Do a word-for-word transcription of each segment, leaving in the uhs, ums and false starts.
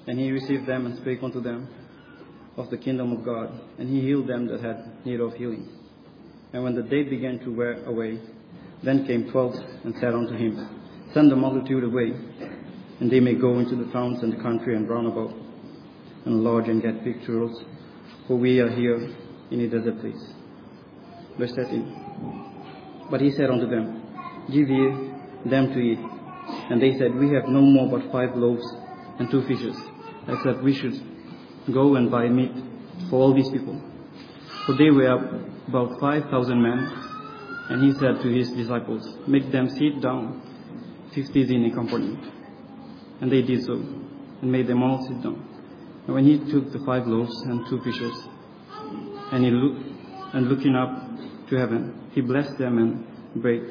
And he received them and spake unto them of the kingdom of God, and he healed them that had need of healing. And when the day began to wear away, then came twelve and said unto him, Send the multitude away, and they may go into the towns and the country and round about, and lodge and get victuals, for we are here in a desert place. Verse thirteen. But he said unto them, Give ye them to eat. And they said, We have no more but five loaves and two fishes, except we should go and buy meat for all these people. For they were about five thousand men. And he said to his disciples, Make them sit down, fifties in a company. And they did so, and made them all sit down. And when he took the five loaves and two fishes, and he looked, and looking up to heaven, he blessed them and brake,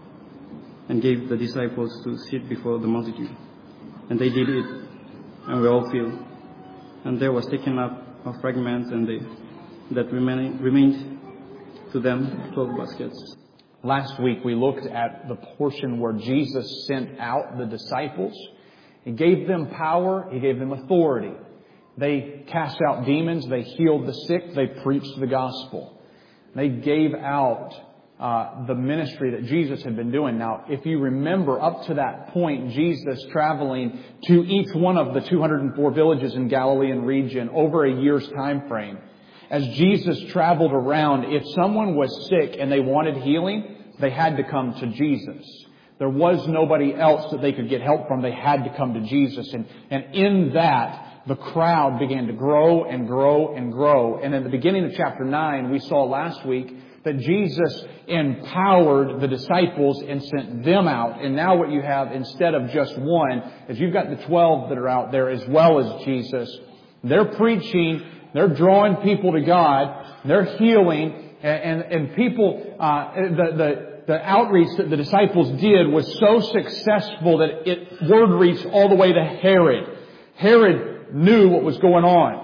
and gave the disciples to sit before the multitude. And they did eat, and were all filled. And there was taken up of fragments, and they that remained, remained to them twelve baskets. Last week we looked at the portion where Jesus sent out the disciples. He gave them power. He gave them authority. They cast out demons. They healed the sick. They preached the gospel. They gave out uh, the ministry that Jesus had been doing. Now, if you remember, up to that point, Jesus traveling to each one of the two hundred four villages in Galilean region over a year's time frame. As Jesus traveled around, if someone was sick and they wanted healing, they had to come to Jesus. There was nobody else that they could get help from. They had to come to Jesus. And, and in that, the crowd began to grow and grow and grow. And in the beginning of chapter nine, we saw last week that Jesus empowered the disciples and sent them out. And now what you have, instead of just one, is you've got the twelve that are out there as well as Jesus. They're preaching. They're drawing people to God. They're healing. And, and, and people, uh, the, the, the outreach that the disciples did was so successful that it, word reached all the way to Herod. Herod knew what was going on.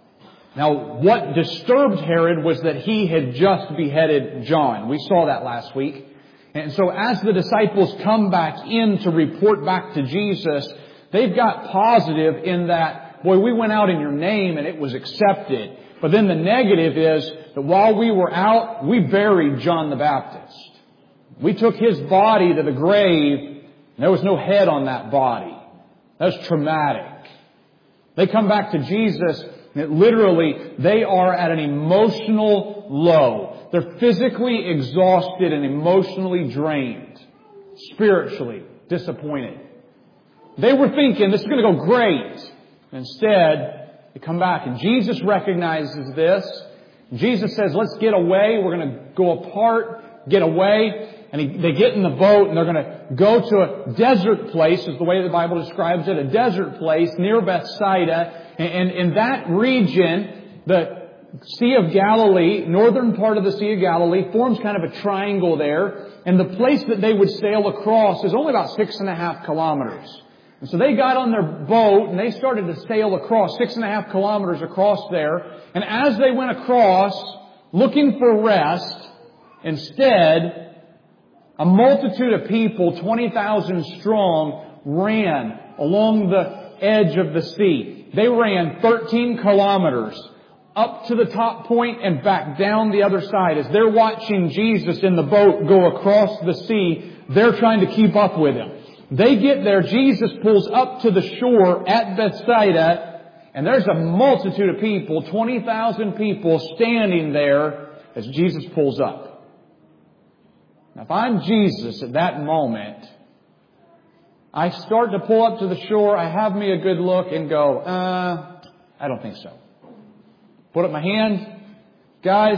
Now, what disturbed Herod was that he had just beheaded John. We saw that last week. And so as the disciples come back in to report back to Jesus, they've got positive in that, boy, we went out in your name and it was accepted. But then the negative is that while we were out, we buried John the Baptist. We took his body to the grave, and there was no head on that body. That was traumatic. They come back to Jesus, and literally, they are at an emotional low. They're physically exhausted and emotionally drained. Spiritually disappointed. They were thinking, this is going to go great. Instead, they come back, and Jesus recognizes this. Jesus says, let's get away. We're going to go apart, get away. And he, they get in the boat and they're going to go to a desert place, is the way the Bible describes it, a desert place near Bethsaida. And in that region, the Sea of Galilee, northern part of the Sea of Galilee, forms kind of a triangle there. And the place that they would sail across is only about six and a half kilometers. And so they got on their boat and they started to sail across, six and a half kilometers across there. And as they went across, looking for rest, instead, a multitude of people, twenty thousand strong, ran along the edge of the sea. They ran thirteen kilometers up to the top point and back down the other side. As they're watching Jesus in the boat go across the sea, they're trying to keep up with him. They get there, Jesus pulls up to the shore at Bethsaida, and there's a multitude of people, twenty thousand people standing there as Jesus pulls up. Now, if I'm Jesus at that moment, I start to pull up to the shore, I have me a good look and go, uh, I don't think so. Put up my hand. Guys,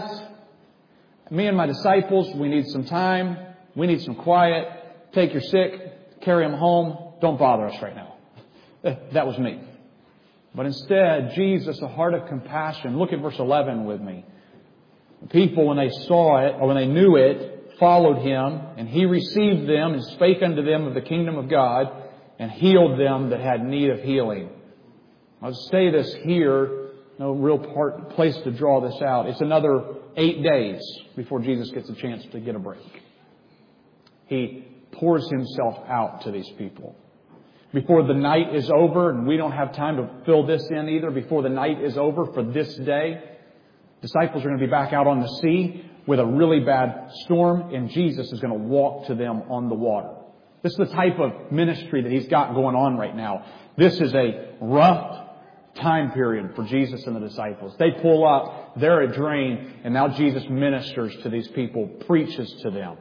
me and my disciples, we need some time. We need some quiet. Take your sick, carry them home. Don't bother us right now. That was me. But instead, Jesus, a heart of compassion. Look at verse eleven with me. The people, when they saw it, or when they knew it, followed him, and he received them and spake unto them of the kingdom of God, and healed them that had need of healing. I'll say this here, no real part, place to draw this out. It's another eight days before Jesus gets a chance to get a break. He pours himself out to these people. before the night is over, and we don't have time to fill this in either, before the night is over for this day, disciples are going to be back out on the sea with a really bad storm, and Jesus is going to walk to them on the water. This is the type of ministry that He's got going on right now. This is a rough time period for Jesus and the disciples. They pull up, they're a drain, and now Jesus ministers to these people, preaches to them.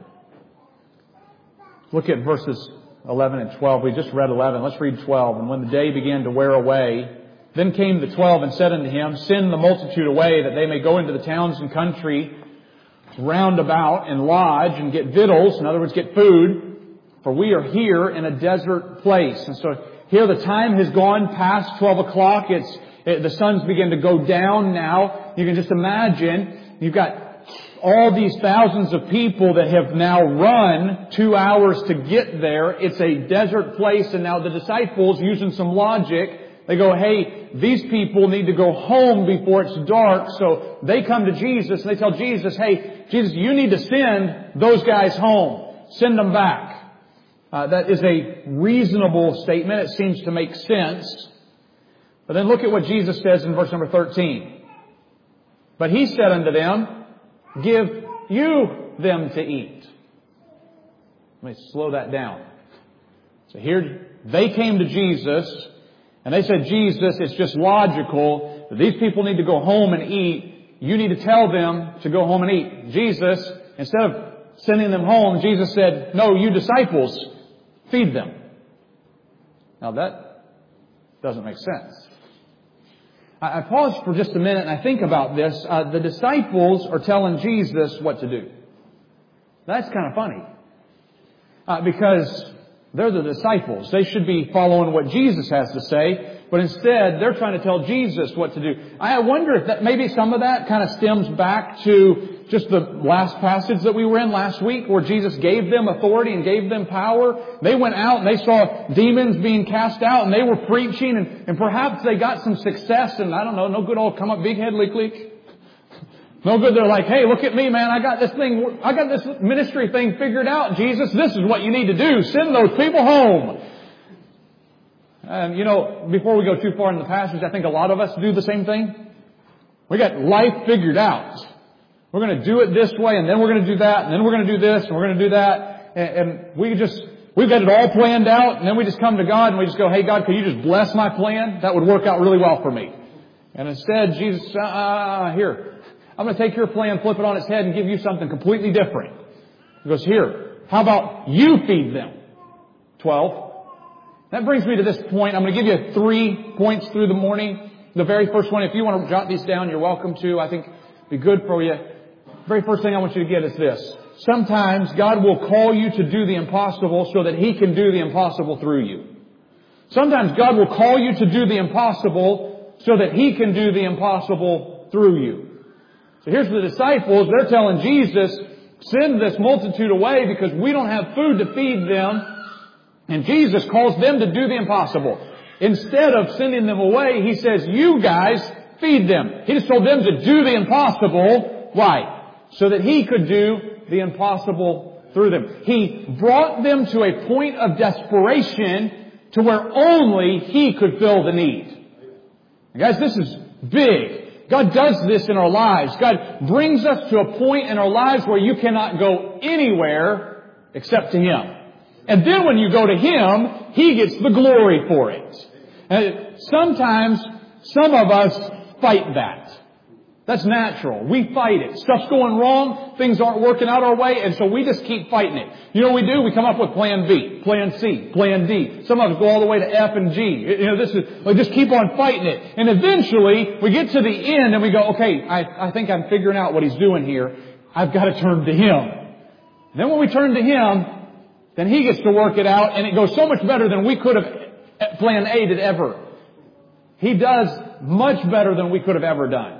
Look at verses eleven and twelve. We just read eleven. Let's read twelve. And when the day began to wear away, then came the twelve and said unto Him, Send the multitude away, that they may go into the towns and country round about and lodge and get victuals, in other words, get food, for we are here in a desert place. And so here the time has gone past twelve o'clock. It's, it, the sun's beginning to go down now. You can just imagine, you've got all these thousands of people that have now run two hours to get there. It's a desert place, and now the disciples, using some logic, they go, hey, these people need to go home before it's dark. So they come to Jesus and they tell Jesus, hey, Jesus, you need to send those guys home. Send them back. Uh, that is a reasonable statement. It seems to make sense. But then look at what Jesus says in verse number thirteen. But He said unto them, Give you them to eat. Let me slow that down. So here they came to Jesus and they said, Jesus, it's just logical that these people need to go home and eat. You need to tell them to go home and eat. Jesus, instead of sending them home, Jesus said, no, you disciples, feed them. Now that doesn't make sense. I pause for just a minute and I think about this. Uh, the disciples are telling Jesus what to do. That's kind of funny. Uh, because they're the disciples. They should be following what Jesus has to say. But instead, they're trying to tell Jesus what to do. I wonder if that maybe some of that kind of stems back to just the last passage that we were in last week, where Jesus gave them authority and gave them power. They went out and they saw demons being cast out and they were preaching, and, and perhaps they got some success, and I don't know, no good old come up big head leak leak. No good. They're like, hey, look at me, man. I got this thing, I got this ministry thing figured out. Jesus, this is what you need to do. Send those people home. And you know, before we go too far in the passage, I think a lot of us do the same thing. We got life figured out. We're going to do it this way, and then we're going to do that, and then we're going to do this, and we're going to do that. And, and we just, we've got it all planned out, and then we just come to God and we just go, hey, God, can you just bless my plan? That would work out really well for me. And instead, Jesus, uh, here, I'm going to take your plan, flip it on its head, and give you something completely different. He goes, here, how about you feed them? Twelve. That brings me to this point. I'm going to give you three points through the morning. The very first one, if you want to jot these down, you're welcome to. I think it'd be good for you. The very first thing I want you to get is this. Sometimes God will call you to do the impossible so that He can do the impossible through you. Sometimes God will call you to do the impossible so that He can do the impossible through you. So here's the disciples. They're telling Jesus, send this multitude away because we don't have food to feed them. And Jesus calls them to do the impossible. Instead of sending them away, He says, you guys feed them. He just told them to do the impossible. Why? So that He could do the impossible through them. He brought them to a point of desperation to where only He could fill the need. And guys, this is big. God does this in our lives. God brings us to a point in our lives where you cannot go anywhere except to Him. And then when you go to Him, He gets the glory for it. And sometimes some of us fight that. That's natural. We fight it. Stuff's going wrong. Things aren't working out our way. And so we just keep fighting it. You know what we do? We come up with plan B, plan C, plan D. Some of us go all the way to F and G. You know, this is, we just keep on fighting it. And eventually we get to the end and we go, okay, I, I think I'm figuring out what He's doing here. I've got to turn to Him. And then when we turn to Him, then He gets to work it out, and it goes so much better than we could have, plan A did ever. He does much better than we could have ever done.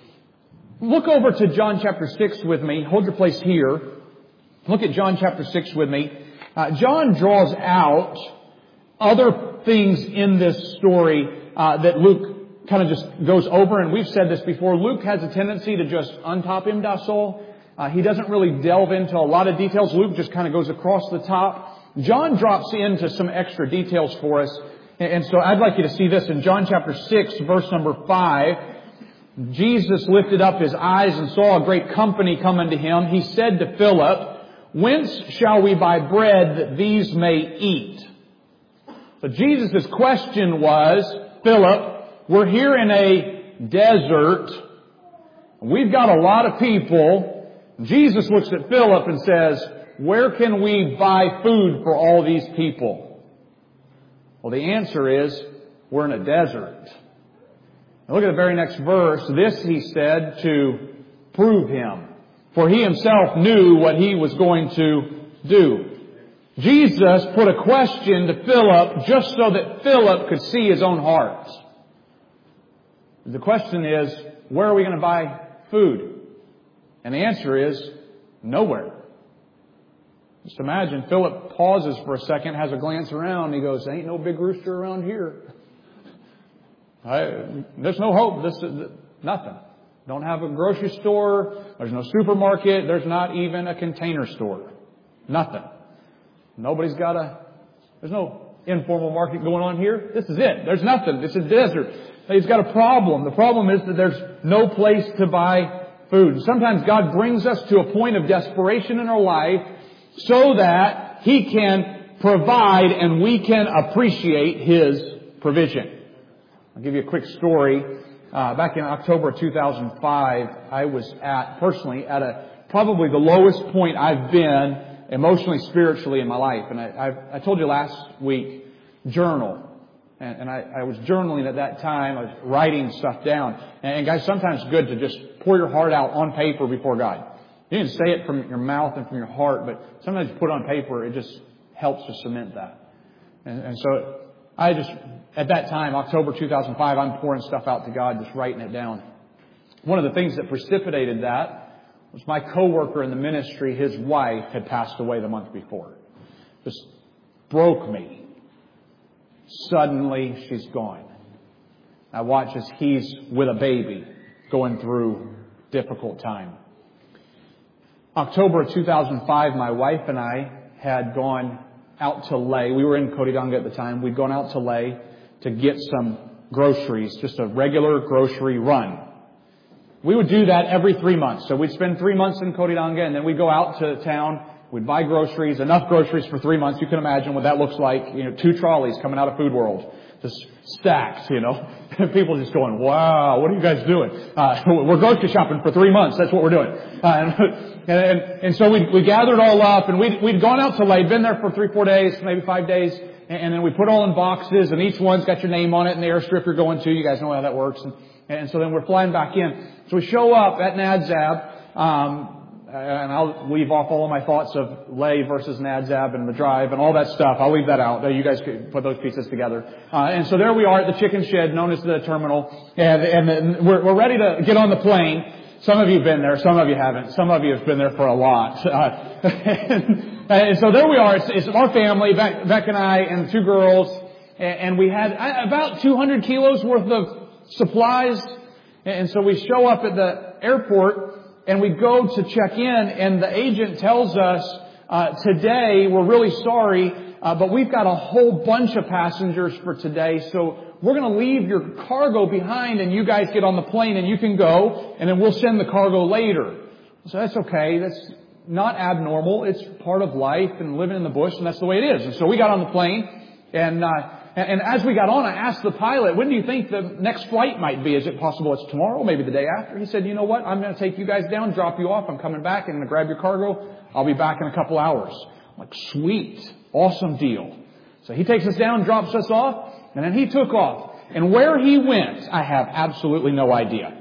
Look over to John chapter six with me. Hold your place here. Look at John chapter six with me. Uh, John draws out other things in this story uh, that Luke kind of just goes over, and we've said this before. Luke has a tendency to just untop him das soul. Uh, he doesn't really delve into a lot of details. Luke just kind of goes across the top. John drops into some extra details for us. And so I'd like you to see this in John chapter six, verse number five. Jesus lifted up His eyes and saw a great company come unto Him. He said to Philip, "Whence shall we buy bread that these may eat?" So Jesus' question was, Philip, we're here in a desert. We've got a lot of people. Jesus looks at Philip and says, where can we buy food for all these people? Well, the answer is, we're in a desert. Now look at the very next verse. This He said to prove Him, for He Himself knew what He was going to do. Jesus put a question to Philip just so that Philip could see his own heart. The question is, where are we going to buy food? And the answer is, nowhere. Just imagine, Philip pauses for a second, has a glance around, and he goes, ain't no big rooster around here. I, there's no hope. This is nothing. Don't have a grocery store. There's no supermarket. There's not even a container store. Nothing. Nobody's got a, there's no informal market going on here. This is it. There's nothing. It's a desert. He's got a problem. The problem is that there's no place to buy food. Sometimes God brings us to a point of desperation in our life so that He can provide and we can appreciate His provision. I'll give you a quick story. Uh, back in October of two thousand five, I was at, personally, at a, probably the lowest point I've been emotionally, spiritually in my life. And I, I, I told you last week, journal. And, and I, I was journaling at that time. I was writing stuff down. And, and guys, sometimes it's good to just pour your heart out on paper before God. You can say it from your mouth and from your heart, but sometimes you put it on paper, it just helps to cement that. And, and so I just, at that time, October two thousand five, I'm pouring stuff out to God, just writing it down. One of the things that precipitated that was my coworker in the ministry. His wife had passed away the month before. Just broke me. Suddenly, she's gone. I watch as he's with a baby going through difficult time. October of two thousand five, my wife and I had gone out to Lay. We were in Cotydonga at the time. We'd gone out to Lay to get some groceries, just a regular grocery run. We would do that every three months. So we'd spend three months in Cotydonga and then we'd go out to town. We'd buy groceries, enough groceries for three months. You can imagine what that looks like. You know, two trolleys coming out of Food World. Just stacked, you know. People just going, wow, what are you guys doing? Uh, we're grocery shopping for three months. That's what we're doing. Uh, and, and, and so we we gathered all up and we'd, we'd gone out to Lay, been there for three, four days, maybe five days. And, and then we put all in boxes and each one's got your name on it and the airstrip you're going to. You guys know how that works. And, and so then we're flying back in. So we show up at Nadzab, um, and I'll leave off all of my thoughts of Lay versus Nadzab and the drive and all that stuff. I'll leave that out. You guys could put those pieces together. Uh, and so there we are at the chicken shed known as the terminal. And, and we're, we're ready to get on the plane. Some of you have been there. Some of you haven't. Some of you have been there for a lot. Uh, and, and so there we are. It's, it's our family, Beck, Beck and I and two girls. And, and we had about two hundred kilos worth of supplies. And so we show up at the airport and we go to check in and the agent tells us, uh, today we're really sorry, uh, but we've got a whole bunch of passengers for today. So we're going to leave your cargo behind and you guys get on the plane and you can go and then we'll send the cargo later. So that's okay. That's not abnormal. It's part of life and living in the bush and that's the way it is. And so we got on the plane and, uh, And as we got on, I asked the pilot, when do you think the next flight might be? Is it possible it's tomorrow, maybe the day after? He said, you know what? I'm going to take you guys down, drop you off. I'm coming back. I'm going to grab your cargo. I'll be back in a couple hours. I'm like, sweet. Awesome deal. So he takes us down, drops us off, and then he took off. And where he went, I have absolutely no idea.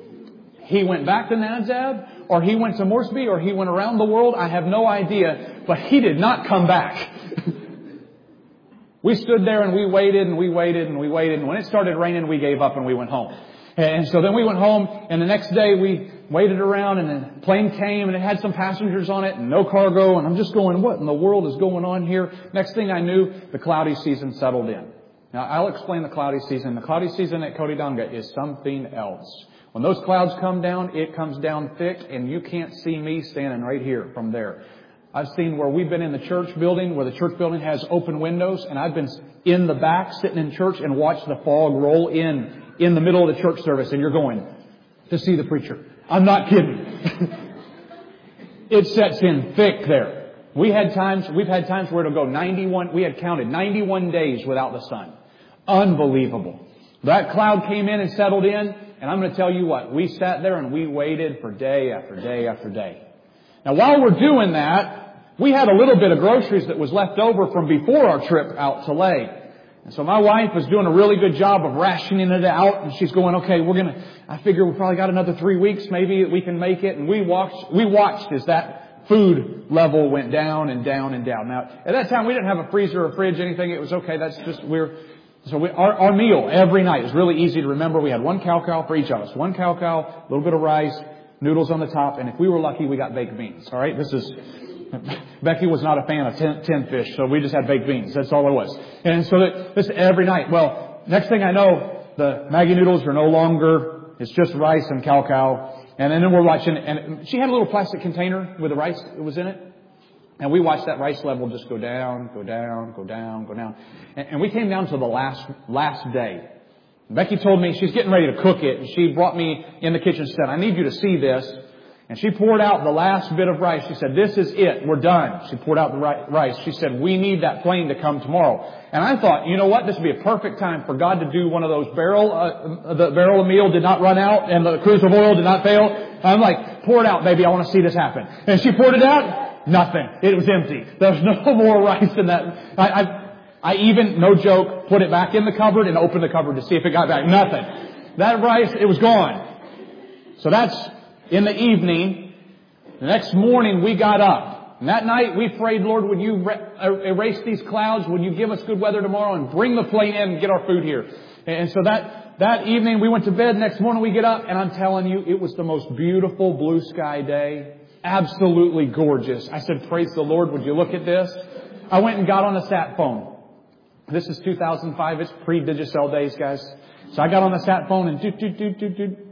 He went back to Nadzab, or he went to Moresby, or he went around the world. I have no idea. But he did not come back. We stood there and we waited and we waited and we waited. And when it started raining, we gave up and we went home. And so then we went home and the next day we waited around and the plane came and it had some passengers on it and no cargo. And I'm just going, what in the world is going on here? Next thing I knew, the cloudy season settled in. Now I'll explain the cloudy season. The cloudy season at Cotydonga is something else. When those clouds come down, it comes down thick and you can't see me standing right here from there. I've seen where we've been in the church building, where the church building has open windows, and I've been in the back sitting in church and watched the fog roll in, in the middle of the church service, and you're going to see the preacher. I'm not kidding. It sets in thick there. We had times, we've had times where it'll go ninety-one, we had counted ninety-one days without the sun. Unbelievable. That cloud came in and settled in, and I'm going to tell you what, we sat there and we waited for day after day after day. Now while we're doing that, we had a little bit of groceries that was left over from before our trip out to Leh. And so my wife was doing a really good job of rationing it out, and she's going, okay, we're going to, I figure we probably got another three weeks, maybe we can make it. And we watched, we watched as that food level went down and down and down. Now, at that time, we didn't have a freezer or a fridge, anything. It was okay. That's just, we're, so we, our, our meal every night is really easy to remember. We had one cow cow for each of us. One cow cow, a little bit of rice, noodles on the top, and if we were lucky, we got baked beans. All right, this is, Becky was not a fan of tin, tin fish, so we just had baked beans. That's all it was. And so that, this every night. Well, next thing I know, the Maggie noodles are no longer, it's just rice and cow cow. And then we're watching, and she had a little plastic container with the rice that was in it. And we watched that rice level just go down, go down, go down, go down. And, and we came down to the last, last day. Becky told me she's getting ready to cook it, and she brought me in the kitchen and said, I need you to see this. And she poured out the last bit of rice. She said, this is it. We're done. She poured out the rice. She said, we need that plane to come tomorrow. And I thought, you know what? This would be a perfect time for God to do one of those barrel, uh, the barrel of meal did not run out and the cruise of oil did not fail. I'm like, pour it out, baby. I want to see this happen. And she poured it out. Nothing. It was empty. There was no more rice in that. I, I, I even, no joke, put it back in the cupboard and opened the cupboard to see if it got back. Nothing. That rice, it was gone. So that's in the evening. The next morning we got up. And that night we prayed, Lord, would you erase these clouds? Would you give us good weather tomorrow and bring the plane in and get our food here? And so that, that evening we went to bed. Next morning we get up, and I'm telling you, it was the most beautiful blue sky day. Absolutely gorgeous. I said, praise the Lord. Would you look at this? I went and got on a sat phone. This is two thousand five. It's pre-Digicel days, guys. So I got on the sat phone and doot, doot, doot, doot, doot.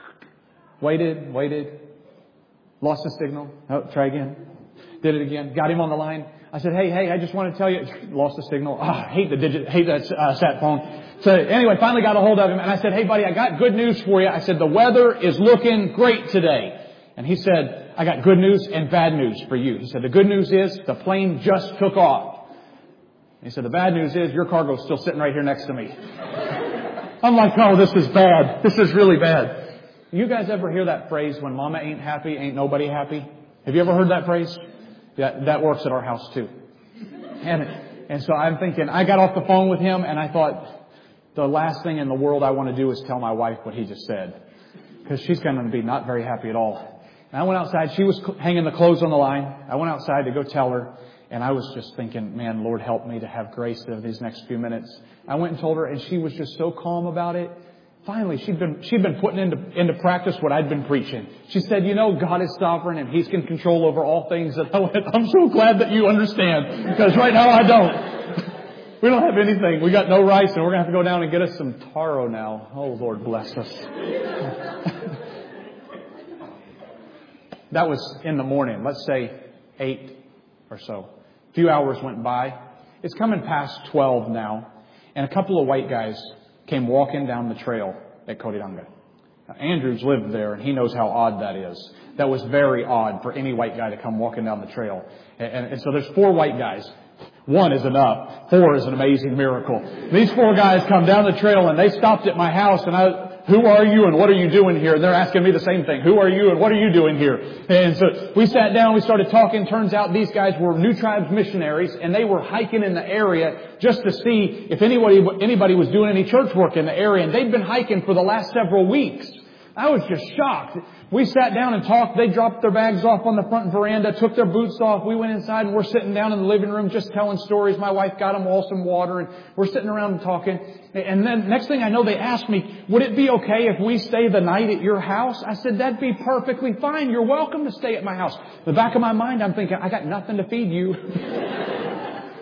Waited, waited. Lost the signal. Oh, try again. Did it again. Got him on the line. I said, hey, hey, I just want to tell you. Lost the signal. Oh, I hate the digit, hate that uh, sat phone. So anyway, finally got a hold of him, and I said, hey, buddy, I got good news for you. I said, the weather is looking great today. And he said, I got good news and bad news for you. He said, the good news is the plane just took off. And he said, the bad news is your cargo's still sitting right here next to me. I'm like, oh, this is bad. This is really bad. You guys ever hear that phrase, when mama ain't happy, ain't nobody happy? Have you ever heard that phrase? That, that works at our house too. And, and so I'm thinking, I got off the phone with him and I thought, the last thing in the world I want to do is tell my wife what he just said. Because she's going to be not very happy at all. And I went outside. She was hanging the clothes on the line. I went outside to go tell her. And I was just thinking, man, Lord, help me to have grace over these next few minutes. I went and told her, and she was just so calm about it. Finally, she'd been, she'd been putting into, into practice what I'd been preaching. She said, you know, God is sovereign and He's in control over all things. And I went, I'm so glad that you understand. Because right now I don't. We don't have anything. We got no rice, and we're going to have to go down and get us some taro now. Oh, Lord bless us. That was in the morning. Let's say eight or so. A few hours went by. It's coming past twelve now. And a couple of white guys came walking down the trail at Coridanga. Now, Andrew's lived there, and he knows how odd that is. That was very odd for any white guy to come walking down the trail. And, and, and so there's four white guys. One is enough. Four is an amazing miracle. These four guys come down the trail, and they stopped at my house, and I... Who are you and what are you doing here? And they're asking me the same thing. Who are you and what are you doing here? And so we sat down, we started talking. Turns out these guys were New Tribes missionaries, and they were hiking in the area just to see if anybody, anybody was doing any church work in the area. And they'd been hiking for the last several weeks. I was just shocked. We sat down and talked. They dropped their bags off on the front veranda, took their boots off. We went inside, and we're sitting down in the living room just telling stories. My wife got them all some water, and we're sitting around and talking. And then next thing I know, they asked me, would it be okay if we stay the night at your house? I said, that'd be perfectly fine. You're welcome to stay at my house. In the back of my mind, I'm thinking, I got nothing to feed you.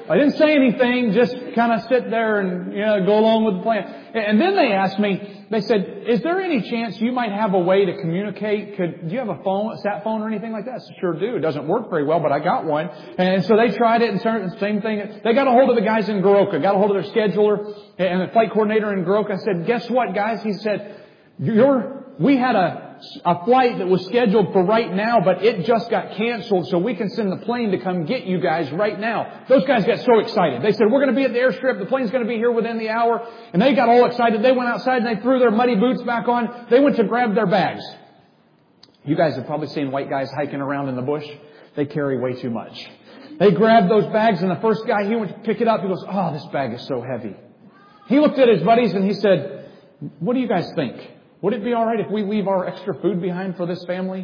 I didn't say anything, just kind of sit there and, you know, go along with the plan. And then they asked me, they said, is there any chance you might have a way to communicate? Could, do you have a phone, a sat phone or anything like that? I said, sure do. It doesn't work very well, but I got one. And so they tried it and started the same thing. They got a hold of the guys in Goroka, got a hold of their scheduler and the flight coordinator in Goroka. I said, guess what, guys? He said, you're, we had a, a flight that was scheduled for right now, but it just got canceled, so we can send the plane to come get you guys right now. Those guys got so excited. They said, we're going to be at the airstrip. The plane's going to be here within the hour. And they got all excited. They went outside and they threw their muddy boots back on. They went to grab their bags. You guys have probably seen white guys hiking around in the bush. They carry way too much. They grabbed those bags, and the first guy, he went to pick it up. He goes, oh, this bag is so heavy. He looked at his buddies and he said, what do you guys think? Would it be all right if we leave our extra food behind for this family?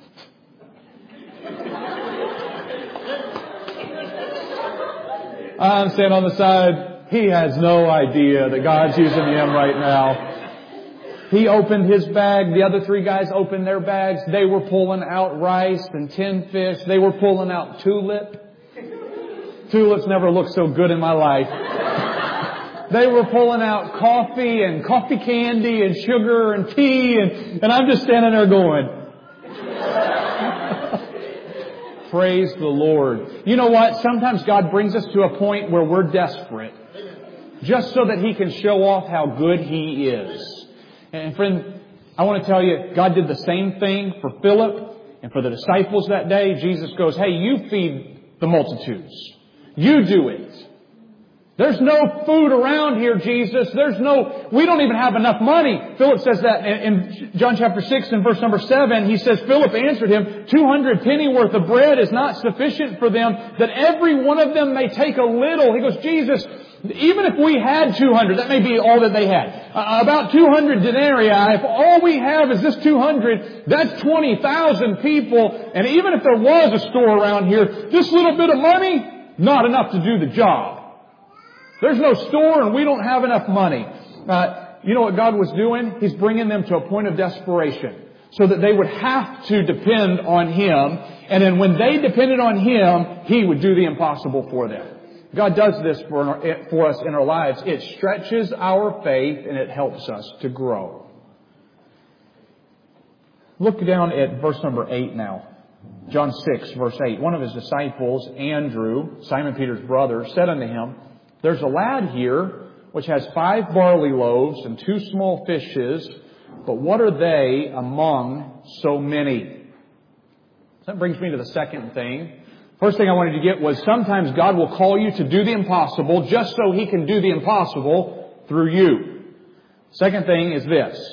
I'm standing on the side. He has no idea that God's using him right now. He opened his bag. The other three guys opened their bags. They were pulling out rice and tin fish. They were pulling out tulip. Tulips never looked so good in my life. They were pulling out coffee and coffee candy and sugar and tea, and, and I'm just standing there going, praise the Lord. You know what? Sometimes God brings us to a point where we're desperate just so that He can show off how good He is. And friend, I want to tell you, God did the same thing for Philip and for the disciples that day. Jesus goes, hey, you feed the multitudes. You do it. There's no food around here, Jesus. There's no, we don't even have enough money. Philip says that in John chapter six and verse number seven. He says, Philip answered him, two hundred penny worth of bread is not sufficient for them, that every one of them may take a little. He goes, Jesus, even if we had two hundred, that may be all that they had. Uh, about two hundred denarii, if all we have is this two hundred, that's twenty thousand people. And even if there was a store around here, this little bit of money, not enough to do the job. There's no store and we don't have enough money. Uh, you know what God was doing? He's bringing them to a point of desperation so that they would have to depend on Him. And then when they depended on Him, He would do the impossible for them. God does this for, for us in our lives. It stretches our faith and it helps us to grow. Look down at verse number eight now. John six, verse eight. One of His disciples, Andrew, Simon Peter's brother, said unto Him, there's a lad here which has five barley loaves and two small fishes, but what are they among so many? That brings me to the second thing. First thing I wanted to get was sometimes God will call you to do the impossible just so He can do the impossible through you. Second thing is this.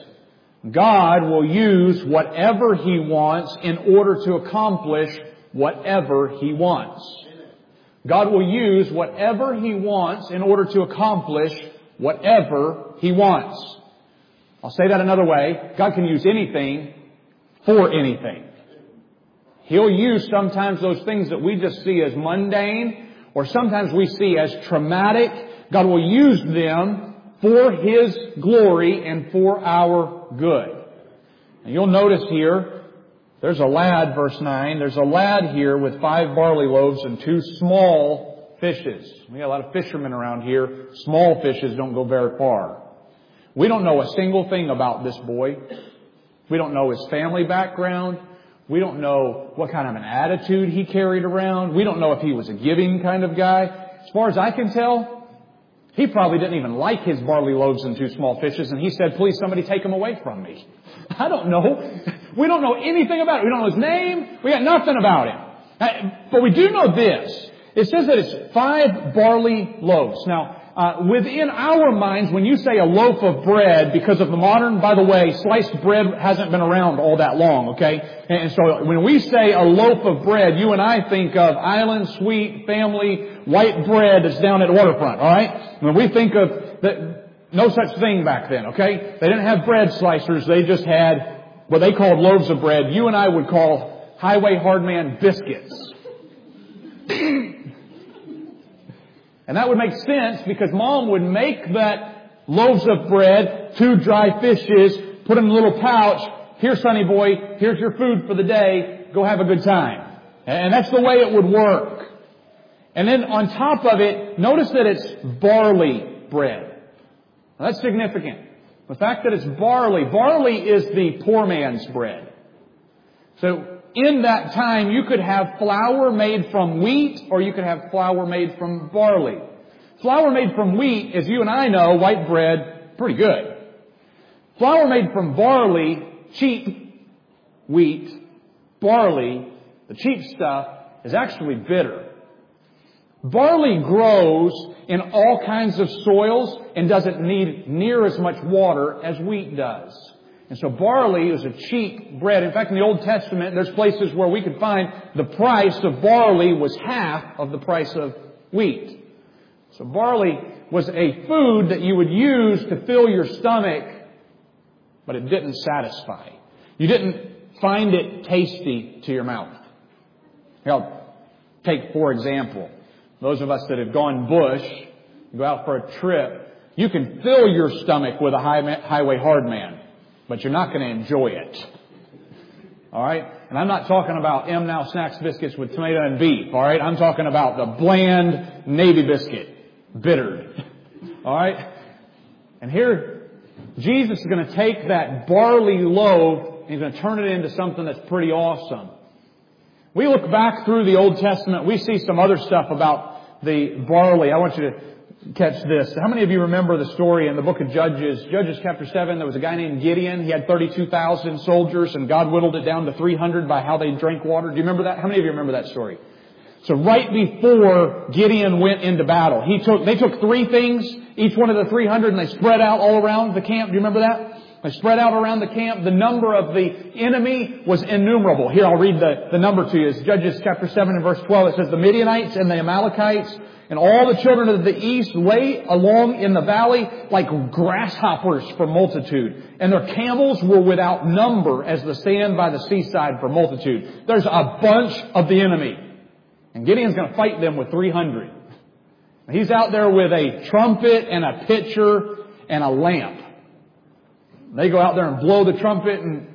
God will use whatever He wants in order to accomplish whatever He wants. God will use whatever He wants in order to accomplish whatever He wants. I'll say that another way. God can use anything for anything. He'll use sometimes those things that we just see as mundane or sometimes we see as traumatic. God will use them for His glory and for our good. And you'll notice here, there's a lad, verse nine, there's a lad here with five barley loaves and two small fishes. We got a lot of fishermen around here. Small fishes don't go very far. We don't know a single thing about this boy. We don't know his family background. We don't know what kind of an attitude he carried around. We don't know if he was a giving kind of guy. As far as I can tell, he probably didn't even like his barley loaves and two small fishes, and he said, please, somebody take them away from me. I don't know. We don't know anything about it. We don't know his name. We got nothing about him. But we do know this. It says that it's five barley loaves. Now, uh, within our minds, when you say a loaf of bread, because of the modern, by the way, sliced bread hasn't been around all that long, okay? And so when we say a loaf of bread, you and I think of island, sweet, family, white bread that's down at the waterfront, all right? When we think of the, no such thing back then, okay? They didn't have bread slicers. They just had what they called loaves of bread. You and I would call highway hardman biscuits. And that would make sense because Mom would make that loaves of bread, two dry fishes, put them in a little pouch. Here, sonny boy, here's your food for the day. Go have a good time. And that's the way it would work. And then on top of it, notice that it's barley bread. Now that's significant. The fact that it's barley. Barley is the poor man's bread. So in that time, you could have flour made from wheat, or you could have flour made from barley. Flour made from wheat, as you and I know, white bread, pretty good. Flour made from barley, cheap wheat, barley, the cheap stuff, is actually bitter. Barley grows in all kinds of soils and doesn't need near as much water as wheat does. And so barley is a cheap bread. In fact, in the Old Testament, there's places where we could find the price of barley was half of the price of wheat. So barley was a food that you would use to fill your stomach, but it didn't satisfy. You didn't find it tasty to your mouth. Now, take, for example, those of us that have gone bush, go out for a trip, you can fill your stomach with a highway hard man, but you're not going to enjoy it. All right? And I'm not talking about M Now Snacks biscuits with tomato and beef. All right? I'm talking about the bland Navy biscuit, bittered. All right? And here, Jesus is going to take that barley loaf and He's going to turn it into something that's pretty awesome. We look back through the Old Testament, we see some other stuff about the barley. I want you to catch this. How many of you remember the story in the book of Judges? Judges chapter seven, there was a guy named Gideon. He had thirty-two thousand soldiers, and God whittled it down to three hundred by how they drank water. Do you remember that? How many of you remember that story? So right before Gideon went into battle, he took, they took three things, each one of the three hundred, and they spread out all around the camp. Do you remember that? They spread out around the camp. The number of the enemy was innumerable. Here, I'll read the, the number to you. It's Judges chapter seven and verse twelve. It says, the Midianites and the Amalekites and all the children of the east lay along in the valley like grasshoppers for multitude. And their camels were without number as the sand by the seaside for multitude. There's a bunch of the enemy. And Gideon's going to fight them with three hundred. He's out there with a trumpet and a pitcher and a lamp. They go out there and blow the trumpet, and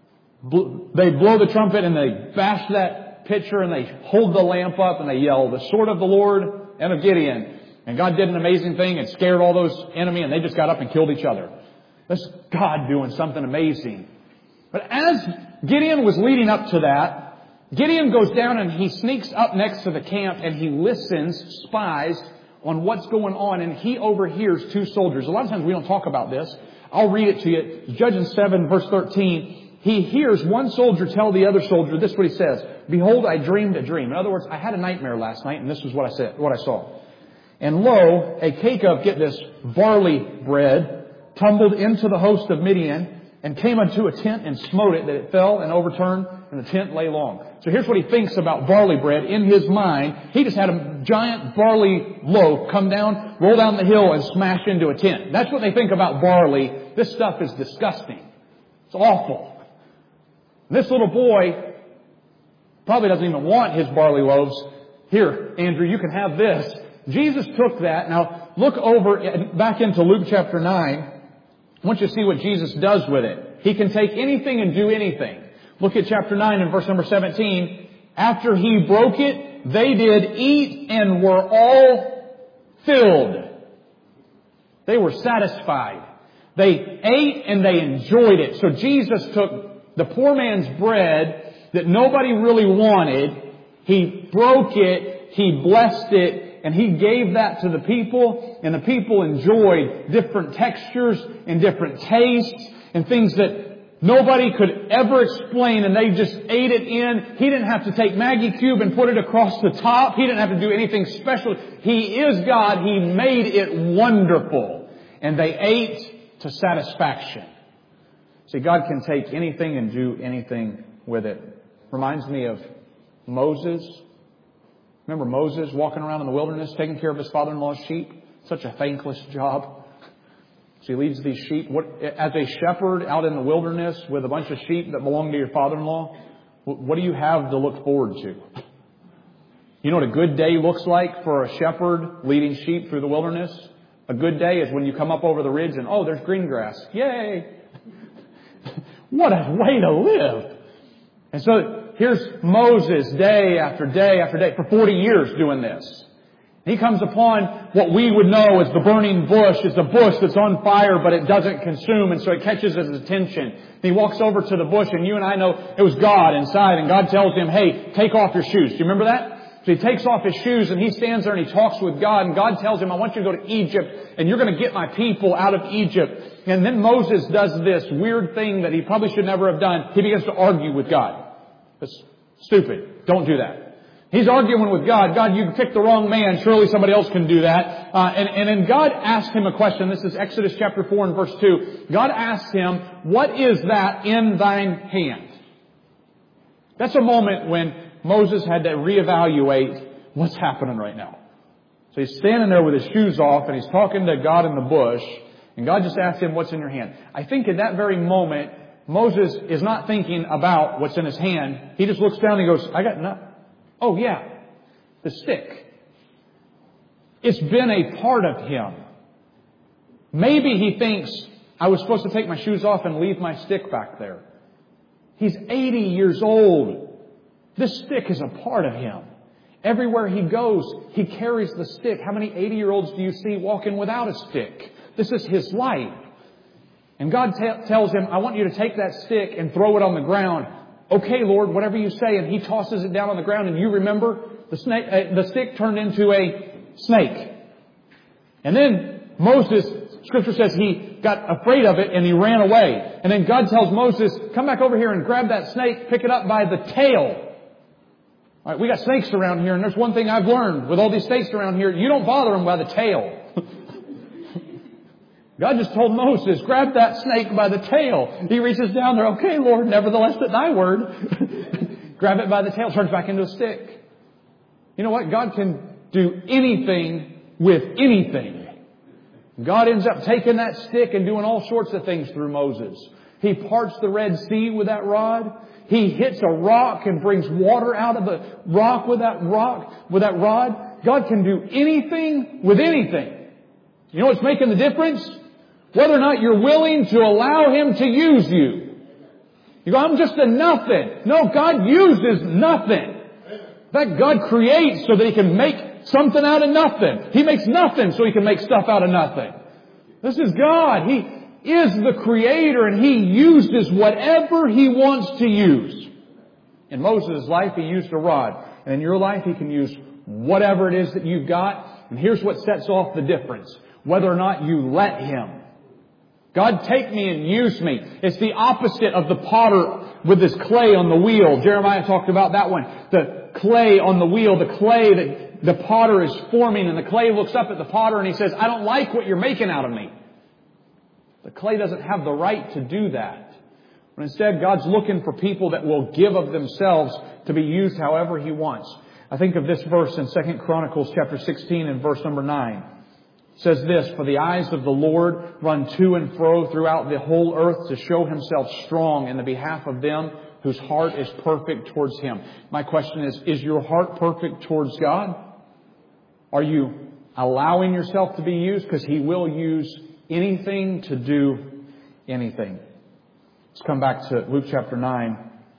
bl- they blow the trumpet and they bash that pitcher and they hold the lamp up and they yell, the sword of the Lord and of Gideon. And God did an amazing thing and scared all those enemy, and they just got up and killed each other. That's God doing something amazing. But as Gideon was leading up to that, Gideon goes down and he sneaks up next to the camp and he listens, spies on what's going on, and he overhears two soldiers. A lot of times we don't talk about this. I'll read it to you. Judges seven, verse thirteen. He hears one soldier tell the other soldier, this is what he says, behold, I dreamed a dream. In other words, I had a nightmare last night, and this is what I said, what I saw. And lo, a cake of, get this, barley bread tumbled into the host of Midian and came unto a tent and smote it, that it fell and overturned, and the tent lay long. So here's what he thinks about barley bread. In his mind, he just had a giant barley loaf come down, roll down the hill, and smash into a tent. That's what they think about barley. This stuff is disgusting. It's awful. This little boy probably doesn't even want his barley loaves. Here, Andrew, you can have this. Jesus took that. Now, look over back into Luke chapter nine. I want you to see what Jesus does with it. He can take anything and do anything. Look at chapter nine and verse number seventeen. After He broke it, they did eat and were all filled. They were satisfied. They ate and they enjoyed it. So Jesus took the poor man's bread that nobody really wanted. He broke it. He blessed it. And He gave that to the people. And the people enjoyed different textures and different tastes and things that nobody could ever explain, and they just ate it in. He didn't have to take Maggie Cube and put it across the top. He didn't have to do anything special. He is God. He made it wonderful. And they ate to satisfaction. See, God can take anything and do anything with it. Reminds me of Moses. Remember Moses walking around in the wilderness taking care of his father-in-law's sheep? Such a thankless job. So he leads these sheep. What, as a shepherd out in the wilderness with a bunch of sheep that belong to your father-in-law, what do you have to look forward to? You know what a good day looks like for a shepherd leading sheep through the wilderness? A good day is when you come up over the ridge and, oh, there's green grass. Yay! What a way to live! And so here's Moses day after day after day for forty years doing this. He comes upon what we would know as the burning bush. It's a bush that's on fire, but it doesn't consume, and so it catches his attention. And he walks over to the bush, and you and I know it was God inside, and God tells him, hey, take off your shoes. Do you remember that? So he takes off his shoes, and he stands there and he talks with God, and God tells him, I want you to go to Egypt, and you're going to get my people out of Egypt. And then Moses does this weird thing that he probably should never have done. He begins to argue with God. That's stupid. Don't do that. He's arguing with God. God, you picked the wrong man. Surely somebody else can do that. Uh, and, and then God asked him a question. This is Exodus chapter four and verse two. God asked him, what is that in thine hand? That's a moment when Moses had to reevaluate what's happening right now. So he's standing there with his shoes off and he's talking to God in the bush. And God just asked him, what's in your hand? I think in that very moment, Moses is not thinking about what's in his hand. He just looks down and he goes, I got nothing. Oh yeah, the stick. It's been a part of him. Maybe he thinks, I was supposed to take my shoes off and leave my stick back there. He's eighty years old. This stick is a part of him. Everywhere he goes, he carries the stick. How many eighty-year-olds do you see walking without a stick? This is his life. And God t- tells him, I want you to take that stick and throw it on the ground. Okay, Lord, whatever you say. And he tosses it down on the ground. And you remember, the snake, uh, the stick turned into a snake. And then Moses, Scripture says he got afraid of it and he ran away. And then God tells Moses, come back over here and grab that snake, pick it up by the tail. All right, we got snakes around here, and there's one thing I've learned with all these snakes around here. You don't bother them by the tail. God just told Moses, grab that snake by the tail. He reaches down there. Okay, Lord, nevertheless at thy word. Grab it by the tail, turns back into a stick. You know what? God can do anything with anything. God ends up taking that stick and doing all sorts of things through Moses. He parts the Red Sea with that rod. He hits a rock and brings water out of the rock with that rock, with that rod. God can do anything with anything. You know what's making the difference? Whether or not you're willing to allow Him to use you. You go, I'm just a nothing. No, God uses nothing. In fact, God creates so that He can make something out of nothing. He makes nothing so He can make stuff out of nothing. This is God. He is the Creator, and He uses whatever He wants to use. In Moses' life, He used a rod. And in your life, He can use whatever it is that you've got. And here's what sets off the difference. Whether or not you let Him. God, take me and use me. It's the opposite of the potter with his clay on the wheel. Jeremiah talked about that one. The clay on the wheel, the clay that the potter is forming, and the clay looks up at the potter and he says, I don't like what you're making out of me. The clay doesn't have the right to do that. But instead, God's looking for people that will give of themselves to be used however He wants. I think of this verse in Second Chronicles chapter sixteen and verse number nine. It says this, for the eyes of the Lord run to and fro throughout the whole earth to show Himself strong in the behalf of them whose heart is perfect towards Him. My question is, is your heart perfect towards God? Are you allowing yourself to be used? Because He will use anything to do anything. Let's come back to Luke chapter nine.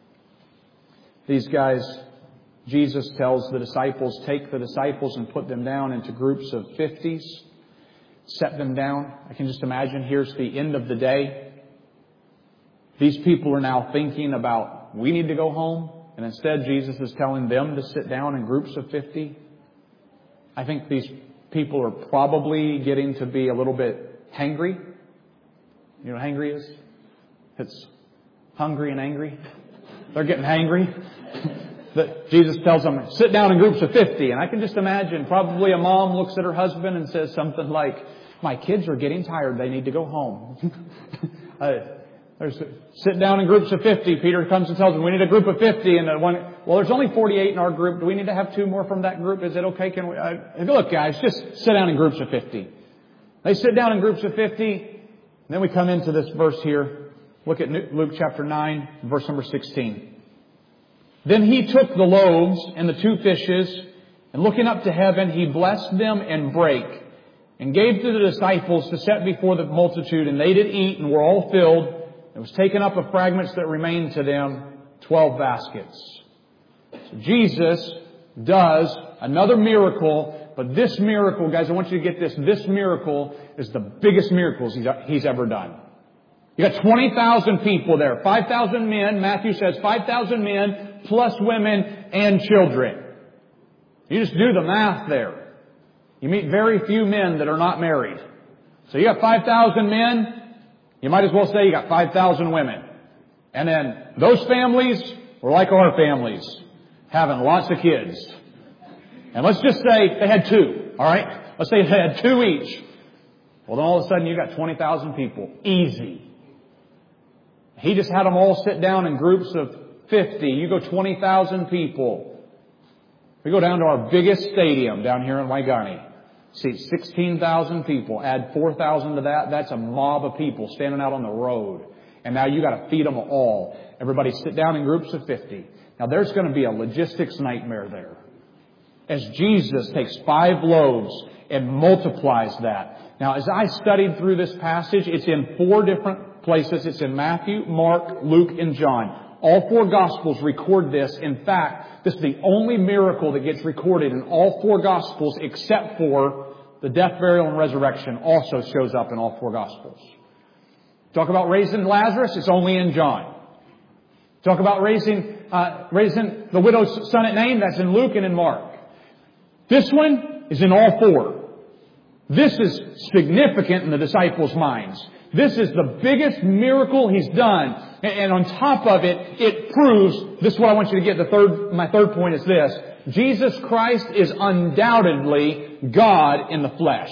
These guys, Jesus tells the disciples, take the disciples and put them down into groups of fifties. Set them down. I can just imagine here's the end of the day. These people are now thinking about, we need to go home. And instead, Jesus is telling them to sit down in groups of fifty. I think these people are probably getting to be a little bit hangry. You know what hangry is? It's hungry and angry. They're getting hangry. That Jesus tells them, sit down in groups of fifty. And I can just imagine probably a mom looks at her husband and says something like, my kids are getting tired. They need to go home. uh, there's a, sit down in groups of fifty. Peter comes and tells them, we need a group of fifty. And one, well, there's only forty-eight in our group. Do we need to have two more from that group? Is it okay? Can we? Uh, look, guys, just sit down in groups of fifty. They sit down in groups of fifty. And then we come into this verse here. Look at Luke chapter nine, verse number sixteen. Then He took the loaves and the two fishes, and looking up to heaven, He blessed them and brake, and gave to the disciples to set before the multitude, and they did eat and were all filled. It was taken up of fragments that remained to them, twelve baskets. So Jesus does another miracle But this miracle, guys, I want you to get this. This miracle is the biggest miracles he's, he's ever done. You got twenty thousand people there. five thousand men. Matthew says five thousand men plus women and children. You just do the math there. You meet very few men that are not married. So you got five thousand men. You might as well say you got five thousand women. And then those families were like our families, having lots of kids. And let's just say they had two, all right? Let's say they had two each. Well, then all of a sudden you got twenty thousand people. Easy. He just had them all sit down in groups of fifty. You go twenty thousand people. We go down to our biggest stadium down here in Waigani. See, sixteen thousand people. Add four thousand to that. That's a mob of people standing out on the road. And now you got to feed them all. Everybody sit down in groups of fifty. Now there's going to be a logistics nightmare there. As Jesus takes five loaves and multiplies that. Now as I studied through this passage, it's in four different places. It's in Matthew, Mark, Luke, and John. All four Gospels record this. In fact, this is the only miracle that gets recorded in all four Gospels except for the death, burial, and resurrection also shows up in all four Gospels. Talk about raising Lazarus, it's only in John. Talk about raising, uh, raising the widow's son at Nain, that's in Luke and in Mark. This one is in all four. This is significant in the disciples' minds. This is the biggest miracle He's done. And on top of it, it proves, this is what I want you to get. The third, my third point is this. Jesus Christ is undoubtedly God in the flesh.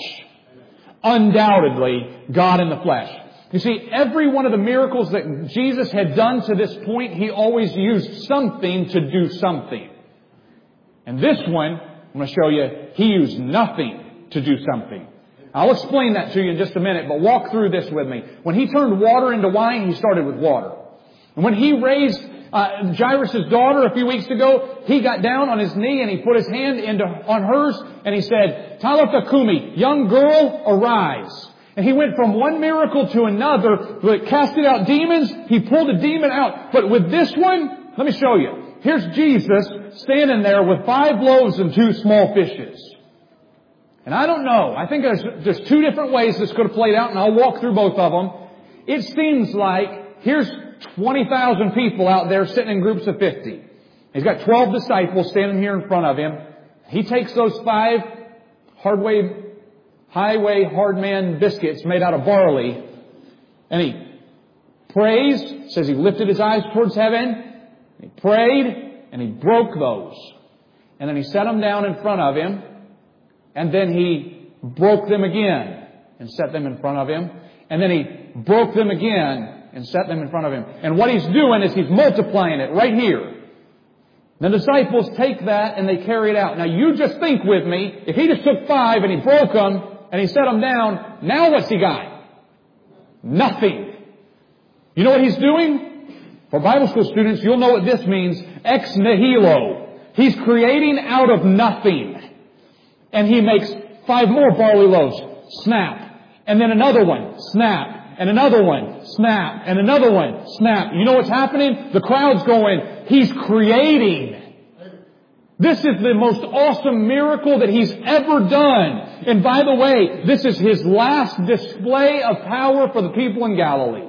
Undoubtedly God in the flesh. You see, every one of the miracles that Jesus had done to this point, He always used something to do something. And this one, I'm going to show you, He used nothing to do something. I'll explain that to you in just a minute, but walk through this with me. When He turned water into wine, He started with water. And when He raised uh, Jairus' daughter a few weeks ago, He got down on His knee and He put His hand into on hers and He said, Talitha Kumi, young girl, arise. And He went from one miracle to another, but casted out demons. He pulled a demon out. But with this one, let me show you. Here's Jesus standing there with five loaves and two small fishes. And I don't know. I think there's, there's two different ways this could have played out, and I'll walk through both of them. It seems like here's twenty thousand people out there sitting in groups of fifty. He's got twelve disciples standing here in front of Him. He takes those five hardway highway hard man biscuits made out of barley, and He prays, says He lifted His eyes towards heaven, He prayed, and He broke those. And then He set them down in front of Him, and then He broke them again and set them in front of Him, and then He broke them again and set them in front of Him. And what He's doing is He's multiplying it right here. The disciples take that and they carry it out. Now you just think with me, if He just took five and He broke them, and He set them down, now what's He got? Nothing. You know what He's doing? For Bible school students, you'll know what this means. Ex nihilo. He's creating out of nothing. And He makes five more barley loaves. Snap. And then another one. Snap. And another one. Snap. And another one. Snap. You know what's happening? The crowd's going, He's creating. This is the most awesome miracle that He's ever done. And by the way, this is His last display of power for the people in Galilee.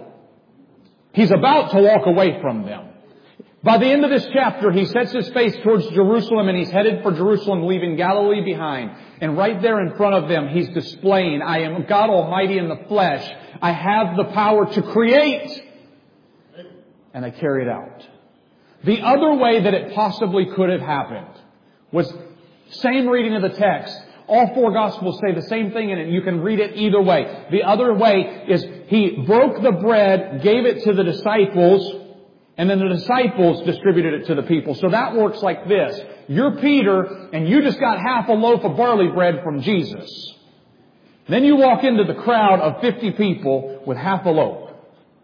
He's about to walk away from them. By the end of this chapter, He sets His face towards Jerusalem and He's headed for Jerusalem, leaving Galilee behind. And right there in front of them, He's displaying, I am God Almighty in the flesh. I have the power to create. And they carry it out. The other way that it possibly could have happened was same reading of the text. All four Gospels say the same thing in it. You can read it either way. The other way is He broke the bread, gave it to the disciples, and then the disciples distributed it to the people. So that works like this. You're Peter, and you just got half a loaf of barley bread from Jesus. Then you walk into the crowd of fifty people with half a loaf.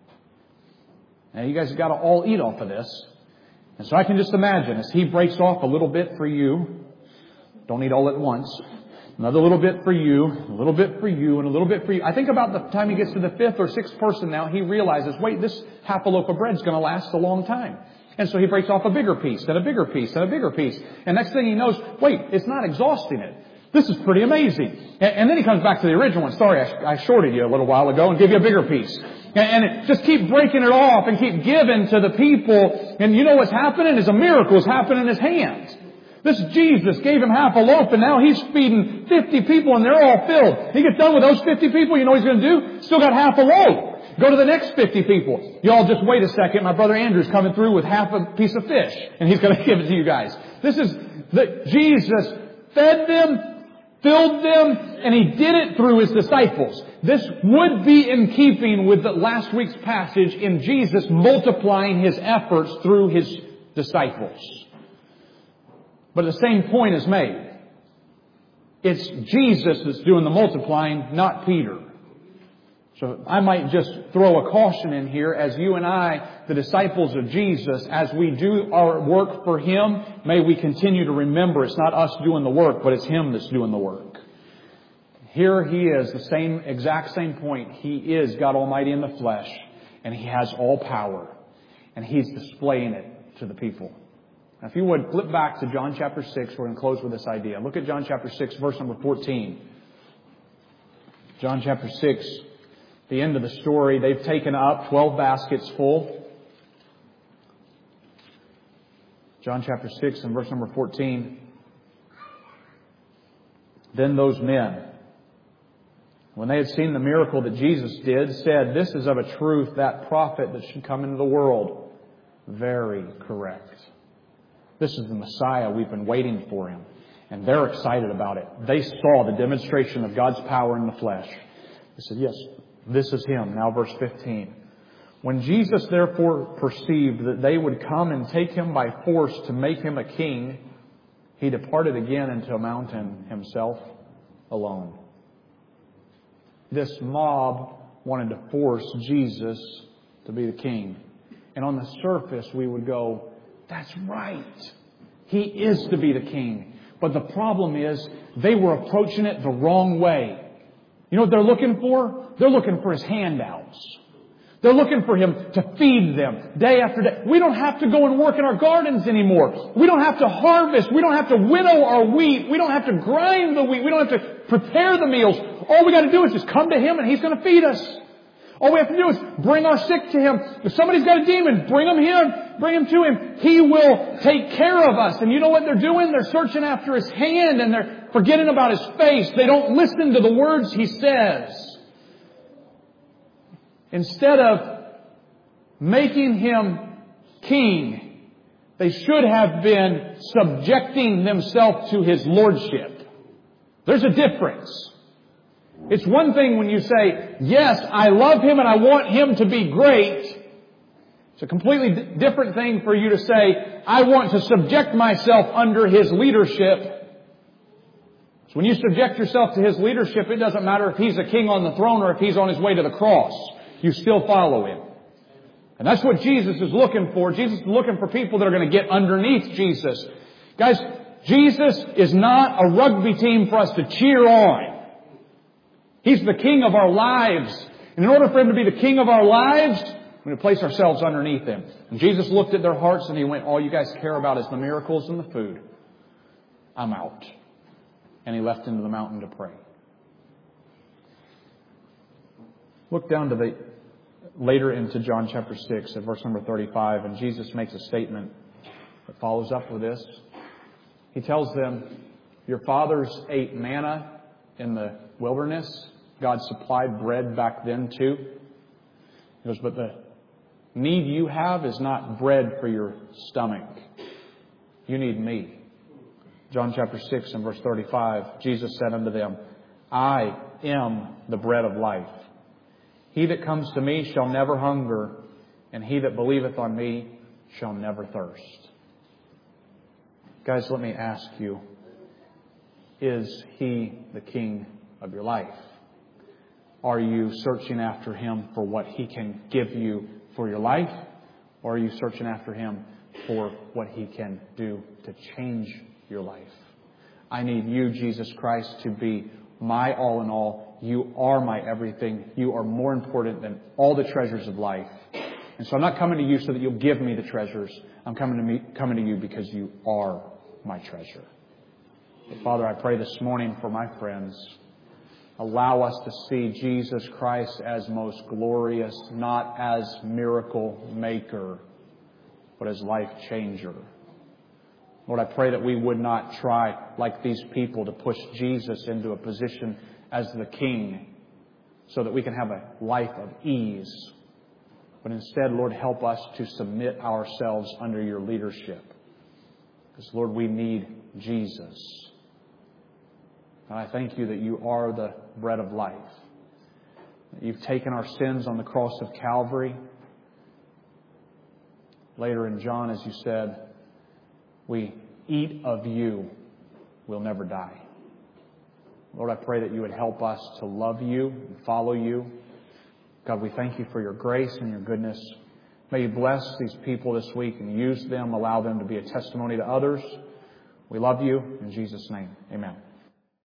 Now you guys have got to all eat off of this. And so I can just imagine as He breaks off a little bit for you, don't eat all at once, another little bit for you, a little bit for you, and a little bit for you. I think about the time He gets to the fifth or sixth person now, He realizes, wait, this half a loaf of bread is going to last a long time. And so He breaks off a bigger piece, and a bigger piece, and a bigger piece. And next thing He knows, wait, it's not exhausting it. This is pretty amazing. And, and then he comes back to the original one. Sorry, I, I shorted you a little while ago and gave you a bigger piece. And, and it, just keep breaking it off and keep giving to the people. And you know what's happening is a miracle is happening in his hands. This Jesus gave him half a loaf, and now he's feeding fifty people, and they're all filled. He gets done with those fifty people, you know what he's going to do? Still got half a loaf. Go to the next fifty people. Y'all just wait a second. My brother Andrew's coming through with half a piece of fish, and he's going to give it to you guys. This is the Jesus fed them, filled them, and He did it through His disciples. This would be in keeping with the last week's passage in Jesus multiplying His efforts through His disciples. But the same point is made. It's Jesus that's doing the multiplying, not Peter. So I might just throw a caution in here as you and I, the disciples of Jesus, as we do our work for Him, may we continue to remember it's not us doing the work, but it's Him that's doing the work. Here He is, the same, exact same point. He is God Almighty in the flesh, and He has all power, and He's displaying it to the people. Now, if you would, flip back to John chapter six. We're going to close with this idea. Look at John chapter six, verse number fourteen. John chapter six, the end of the story. They've taken up twelve baskets full. John chapter six and verse number fourteen. Then those men, when they had seen the miracle that Jesus did, said, "This is of a truth that prophet that should come into the world." Very correct. This is the Messiah. We've been waiting for Him. And they're excited about it. They saw the demonstration of God's power in the flesh. They said, "Yes, this is Him." Now verse fifteen. When Jesus therefore perceived that they would come and take Him by force to make Him a king, He departed again into a mountain Himself alone. This mob wanted to force Jesus to be the king. And on the surface we would go, that's right. He is to be the king. But the problem is they were approaching it the wrong way. You know what they're looking for? They're looking for His handouts. They're looking for Him to feed them day after day. We don't have to go and work in our gardens anymore. We don't have to harvest. We don't have to winnow our wheat. We don't have to grind the wheat. We don't have to prepare the meals. All we got to do is just come to Him and He's going to feed us. All we have to do is bring our sick to Him. If somebody's got a demon, bring them here. Bring him to Him. He will take care of us. And you know what they're doing? They're searching after His hand and they're forgetting about His face. They don't listen to the words He says. Instead of making Him king, they should have been subjecting themselves to His lordship. There's a difference. It's one thing when you say, yes, I love Him and I want Him to be great. It's a completely d- different thing for you to say, I want to subject myself under His leadership. So when you subject yourself to His leadership, it doesn't matter if He's a king on the throne or if He's on His way to the cross. You still follow Him. And that's what Jesus is looking for. Jesus is looking for people that are going to get underneath Jesus. Guys, Jesus is not a rugby team for us to cheer on. He's the King of our lives. And in order for Him to be the King of our lives, we're going to place ourselves underneath Him. And Jesus looked at their hearts and He went, all you guys care about is the miracles and the food. I'm out. And He left into the mountain to pray. Look down to the later into John chapter six at verse number thirty-five, and Jesus makes a statement that follows up with this. He tells them, your fathers ate manna in the wilderness. God supplied bread back then too. He goes, but the need you have is not bread for your stomach. You need me. John chapter six and verse thirty-five, Jesus said unto them, I am the bread of life. He that comes to me shall never hunger, and he that believeth on me shall never thirst. Guys, let me ask you, is He the King of your life? Are you searching after Him for what He can give you for your life? Or are you searching after Him for what He can do to change your life? I need you, Jesus Christ, to be my all in all. You are my everything. You are more important than all the treasures of life. And so I'm not coming to you so that you'll give me the treasures. I'm coming to me, coming to you because you are my treasure. But Father, I pray this morning for my friends. Allow us to see Jesus Christ as most glorious, not as miracle maker, but as life changer. Lord, I pray that we would not try, like these people, to push Jesus into a position as the king so that we can have a life of ease. But instead, Lord, help us to submit ourselves under your leadership. Because, Lord, we need Jesus. And I thank you that you are the bread of life. That you've taken our sins on the cross of Calvary. Later in John, as you said, we eat of you, we'll never die. Lord, I pray that you would help us to love you and follow you. God, we thank you for your grace and your goodness. May you bless these people this week and use them, allow them to be a testimony to others. We love you. In Jesus' name, amen.